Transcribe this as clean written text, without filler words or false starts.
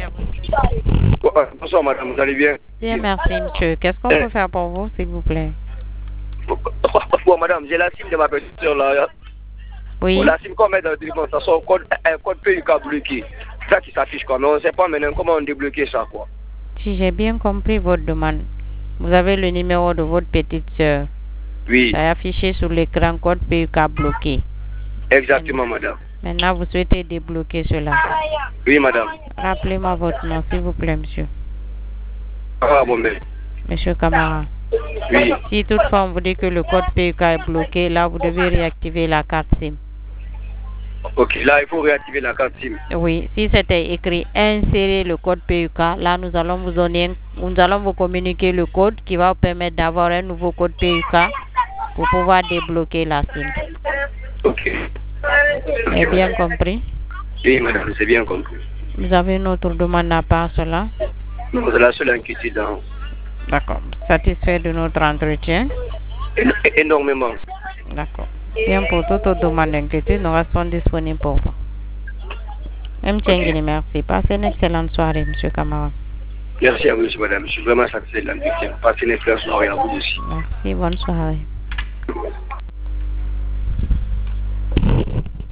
Bonsoir, madame, vous allez bien? Bien, merci, monsieur. Qu'est-ce qu'on peut faire pour vous, s'il vous plaît? Bon, madame, j'ai la SIM de ma petite soeur là. Oui. La SIM qu'on met dans le téléphone, ça sort code PUK bloqué. C'est ça qui s'affiche, quoi. Mais on ne sait pas maintenant comment on débloquer ça, quoi. Si j'ai bien compris votre demande, vous avez le numéro de votre petite soeur. Oui. Ça est affiché sur l'écran code PUK bloqué. Exactement, madame. Maintenant, vous souhaitez débloquer cela. Oui, madame. Rappelez-moi votre nom, s'il vous plaît, monsieur. Ah, bon, mais. Monsieur Camara. Oui. Si toutefois on vous dit que le code PUK est bloqué, là, vous devez réactiver la carte SIM. Ok, là, il faut réactiver la carte SIM. Oui, si c'était écrit insérer le code PUK, là, nous allons vous communiquer le code qui va vous permettre d'avoir un nouveau code PUK pour pouvoir débloquer la SIM. Ok. Vous avez bien compris? Oui, madame, c'est bien compris. Vous avez une autre demande à part cela? Non, c'est la seule inquiétude. Hein. D'accord. Satisfait de notre entretien? Énormément. D'accord. Bien, pour toute autre demande d'inquiétude, nous restons disponibles pour vous. M. Tchengini, merci. Passez une excellente soirée, M. Kamara. Merci à vous, madame. Je suis vraiment satisfait de l'entretien. Passez une excellente soirée à vous aussi. Merci, bonne soirée.